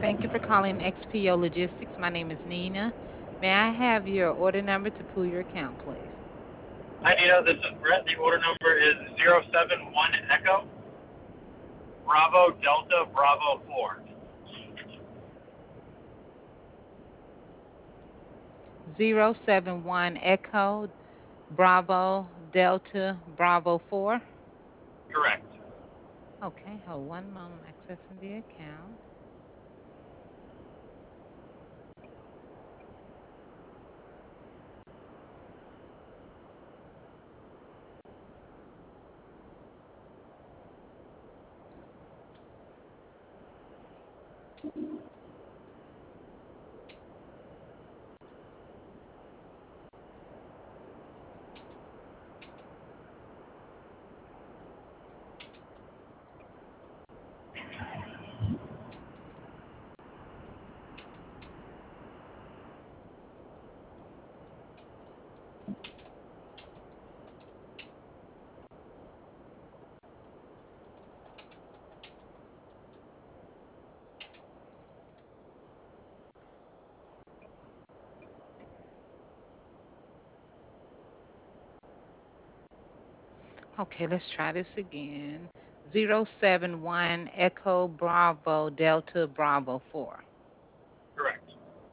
Thank you for calling XPO Logistics. My name is Nina. May I have your order number to pull your account, please? Hi, Nina. This is Brett. The order number is 071 Echo Bravo Delta Bravo 4. 071 Echo Bravo Delta Bravo 4. Correct. Okay, hold one moment. I'm accessing the account. Okay, let's try this again. 071 Echo Bravo Delta Bravo 4. Correct.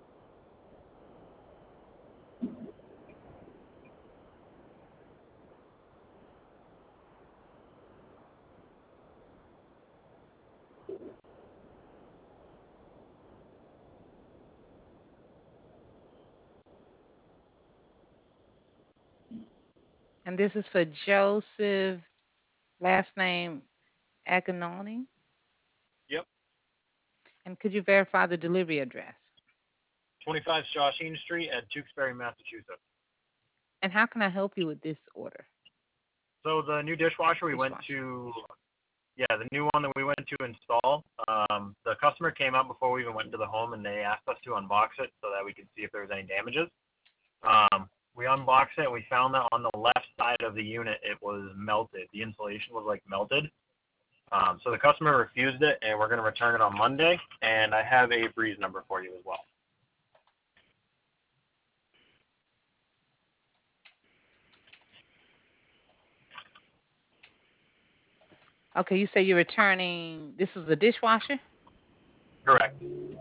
And this is for Joseph, last name Aganoni. Yep. And could you verify the delivery address? 25 Shawshene Street at Tewksbury, Massachusetts. And how can I help you with this order? So the new dishwasher we went Dishwasher. to, the new one that we went to install, the customer came out before we even went into the home and they asked us to unbox it so that we could see if there was any damages. We unboxed it and we found that on the left side of the unit it was melted. The insulation was like melted. So the customer refused it and we're going to return it on Monday. And I have a breeze number for you as well. Okay, you say you're returning. This is a dishwasher? Correct.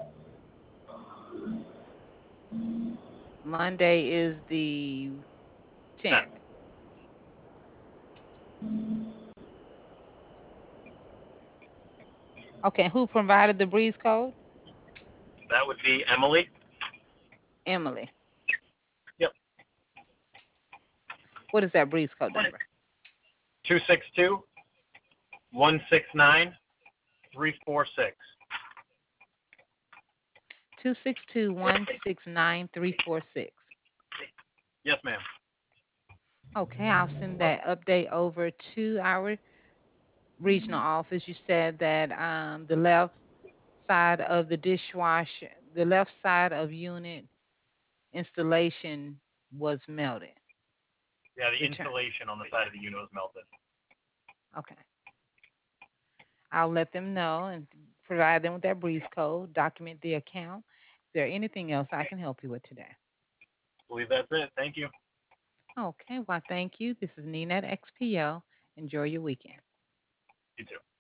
Monday is the 10th. Okay, who provided the breeze code? That would be Emily. Emily. Yep. What is that breeze code number? 262 169 346. 262169346. Yes, ma'am. Okay, I'll send that update over to our regional office. You said that the left side of the dishwasher, the left side of unit installation was melted. Yeah, the Return. insulation on the side of the unit was melted. Okay. I'll let them know and provide them with that breeze code, document the account. Is there anything else I can help you with today? I believe that's it. Thank you. Okay, well, thank you. This is Nina at XPO. Enjoy your weekend. You too.